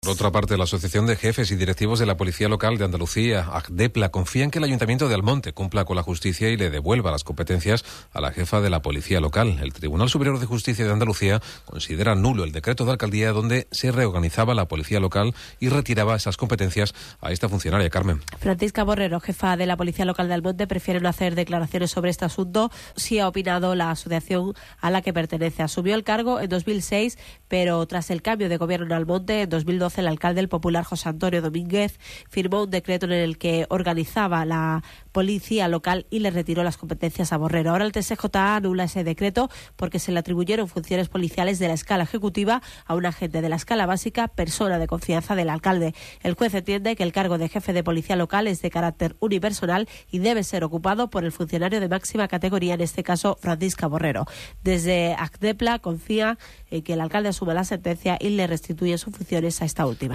Por otra parte, la Asociación de Jefes y Directivos de la Policía Local de Andalucía, ACDEPLA, confía en que el Ayuntamiento de Almonte cumpla con la justicia y le devuelva las competencias a la jefa de la Policía Local. El Tribunal Superior de Justicia de Andalucía considera nulo el decreto de alcaldía donde se reorganizaba la Policía Local y retiraba esas competencias a esta funcionaria. Carmen. Francisca Borrero, jefa de la Policía Local de Almonte, prefiere no hacer declaraciones sobre este asunto. Sí ha opinado la asociación a la que pertenece. Asumió el cargo en 2006, pero tras el cambio de gobierno en Almonte, en 2012, el alcalde el popular José Antonio Domínguez firmó un decreto en el que organizaba la policía local y le retiró las competencias a Borrero. Ahora el TSJA anula ese decreto porque se le atribuyeron funciones policiales de la escala ejecutiva a un agente de la escala básica, persona de confianza del alcalde. El juez entiende que el cargo de jefe de policía local es de carácter unipersonal y debe ser ocupado por el funcionario de máxima categoría, en este caso Francisca Borrero. Desde ACDEPLA confía en que el alcalde asuma la sentencia y le restituye sus funciones a esta última.